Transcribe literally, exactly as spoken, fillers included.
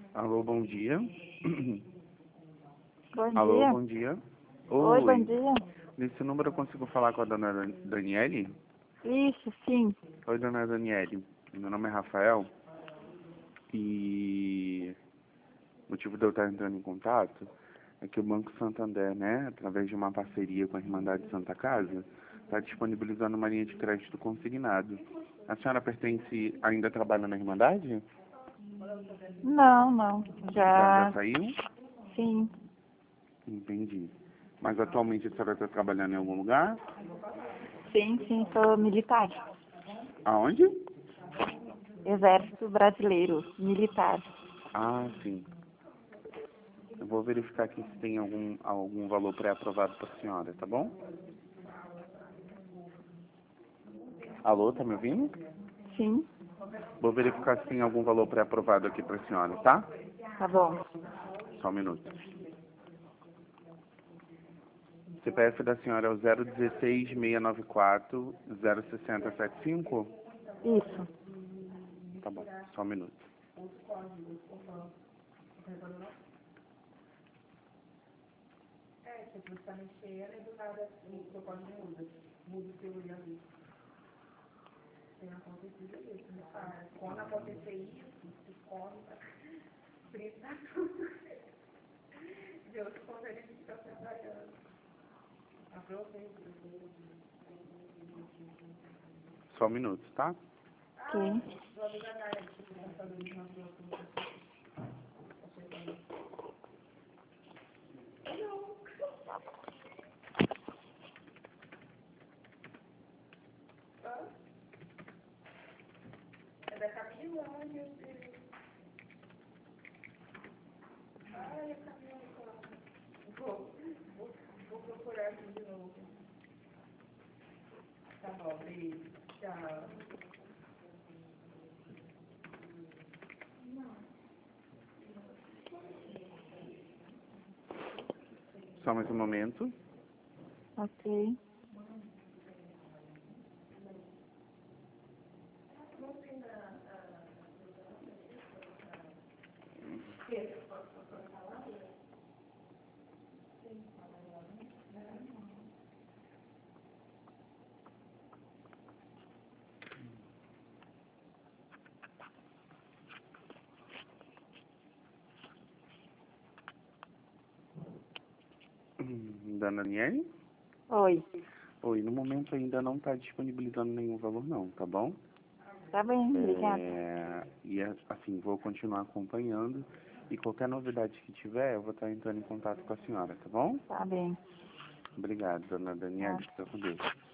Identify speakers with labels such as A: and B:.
A: Alô, bom dia.
B: Bom
A: Alô,
B: dia.
A: bom dia.
B: Oi, bom
A: Oi.
B: dia.
A: Nesse número eu consigo falar com a dona Dan- Daniele?
B: Isso, sim.
A: Oi, dona Daniele. Meu nome é Rafael. E o motivo de eu estar entrando em contato é que o Banco Santander, né, através de uma parceria com a Irmandade Santa Casa, está disponibilizando uma linha de crédito consignado. A senhora pertence, ainda trabalha na Irmandade?
B: Não, não.
A: Já, já
B: Já,
A: saiu?
B: sim.
A: Entendi. Mas atualmente a senhora está trabalhando em algum lugar?
B: Sim, sim, sou militar.
A: Aonde?
B: Exército Brasileiro, militar.
A: Ah, sim. Eu vou verificar aqui se tem algum, algum valor pré-aprovado para a senhora, tá bom? Alô, tá me ouvindo?
B: Sim,
A: Vou verificar se tem algum valor pré-aprovado aqui para a senhora, tá?
B: tá bom.
A: Só um minuto. O C P F da senhora é o zero um seis, seis nove quatro, zero seis zero sete cinco?
B: Isso.
A: Tá bom, só um minuto. Só um minuto, tá?
B: Ok.
A: Só mais um momento.
B: Ok.
A: Hum, Dona Daniele?
B: Oi.
A: Oi, no momento ainda não está disponibilizando nenhum valor não, tá bom?
B: Tá bem, obrigada.
A: É, e é, assim, vou continuar acompanhando e qualquer novidade que tiver, eu vou estar entrando em contato com a senhora, tá bom?
B: Tá bem.
A: Obrigado, dona Daniela,
B: Tá.
A: fica com Deus.